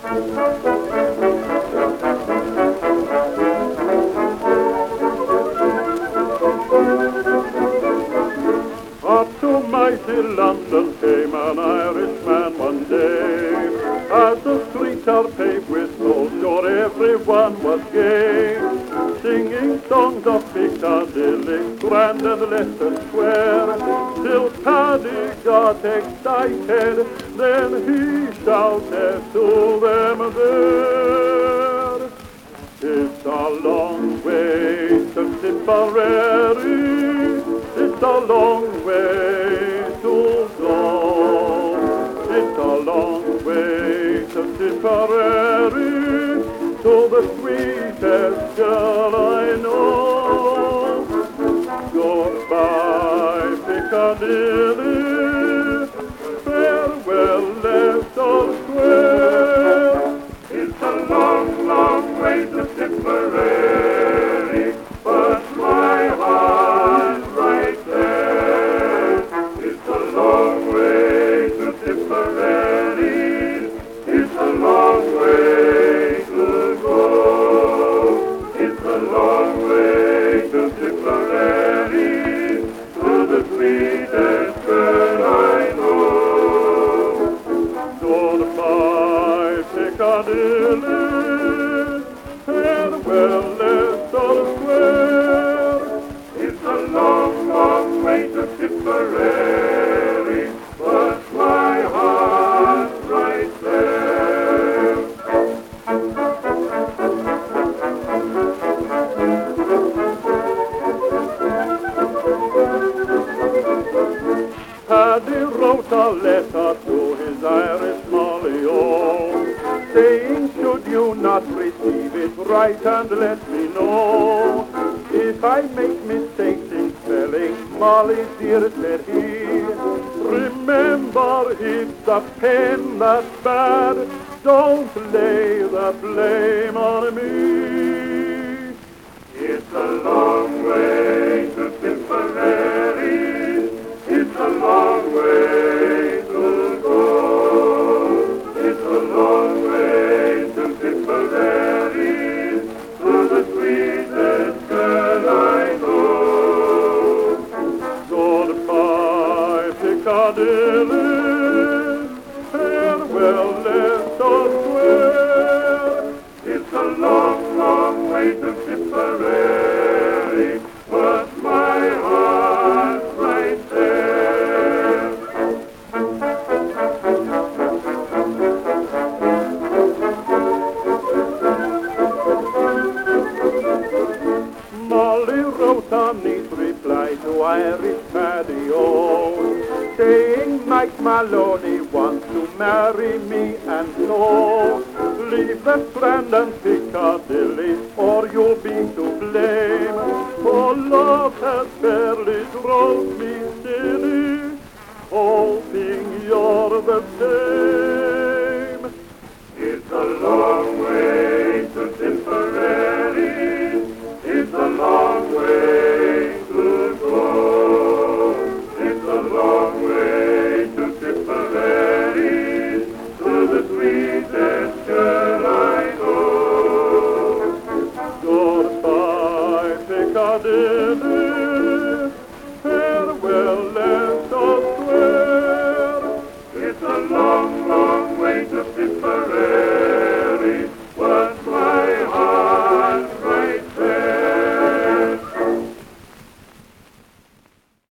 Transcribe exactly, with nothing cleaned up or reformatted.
Up to mighty London came an Irishman one day. As the streets are paved with gold, sure everyone was gay, singing songs of Piccadilly, grand and Leicester Square, till Paddy got excited, then he shouted to them there, "It's a long way to Tipperary, it's a long way to go. It's a long way to Tipperary, to the sweetest girl I know. Goodbye, Piccadilly, farewell, Leicester Square. It's a long, long way to Tipperary, but my heart's right there. It's a long way to Tipperary, it's a long way to go. It's a long way to Tipperary, to the sweetest girl I know. Goodbye, Piccadilly, farewell, Leicester Square. It's a long, long way to Tipperary, but my heart's right there. Paddy wrote a letter to his Irish Molly, oh, saying, should you not receive it, write and let me know. If I make mistakes in spelling, Molly dear, said he, remember it's the pen that's bad, don't lay the blame on me. It's a long way to Tipperary, it's a long way to go. It's a long way to Tipperary, to the sweetest girl I know. Goodbye, Piccadilly, farewell, Leicester Square. It's a long, long way to Tipperary, but my heart's right there. Molly wrote a neat reply to Irish Paddy, oh, saying Mike Maloney wants to marry me, and so leave the Strand and Piccadilly, or you'll be to blame, for love has barely drove me silly, hoping you're the same. It's a long way